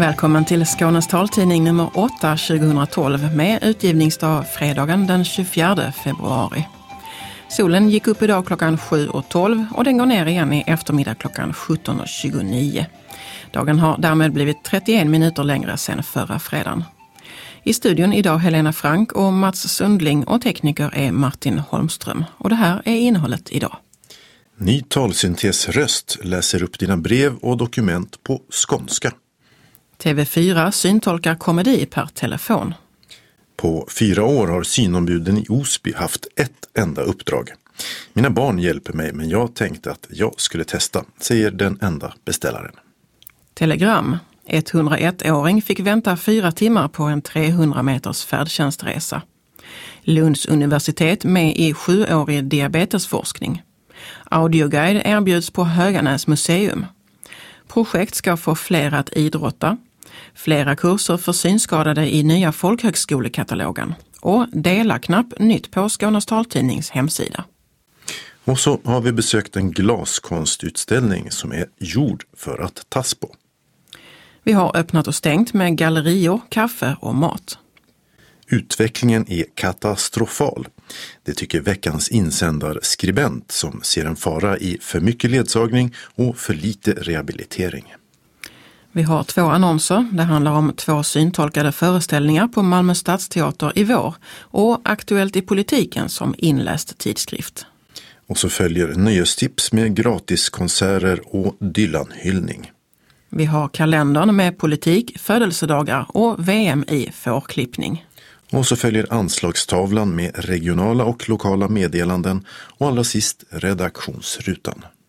Välkommen till Skånes taltidning nummer 8 2012 med utgivningsdag fredagen den 24 februari. Solen gick upp idag klockan 7:12 och den går ner igen i eftermiddag klockan 17:29. Dagen har därmed blivit 31 minuter längre sedan förra fredagen. I studion idag Helena Frank och Mats Sundling och tekniker är Martin Holmström. Och det här är innehållet idag. Ny talsyntesröst läser upp dina brev och dokument på skånska. TV4 syntolkar komedi per telefon. På 4 år har synombuden i Osby haft ett enda uppdrag. Mina barn hjälper mig, men jag tänkte att jag skulle testa, säger den enda beställaren. Telegram. 101-åring fick vänta 4 timmar på en 300 meters färdtjänstresa. Lunds universitet med i 7-årig diabetesforskning. Audioguide erbjuds på Höganäs museum. Projekt ska få fler att idrotta. Flera kurser för synskadade i nya folkhögskolekatalogen. Och dela-knapp nytt på Skånes taltidnings hemsida. Och så har vi besökt en glaskonstutställning som är gjord för att tas på. Vi har öppnat och stängt med gallerior, kaffe och mat. Utvecklingen är katastrofal. Det tycker veckans insändarskribent som ser en fara i för mycket ledsagning och för lite rehabilitering. Vi har 2 annonser. Det handlar om 2 syntolkade föreställningar på Malmö stadsteater i vår och Aktuellt i politiken som inläst tidskrift. Och så följer nöjestips med gratiskonserter och Dylan-hyllning. Vi har kalendern med politik, födelsedagar och VM i fårklippning. Och så följer anslagstavlan med regionala och lokala meddelanden och allra sist redaktionsrutan.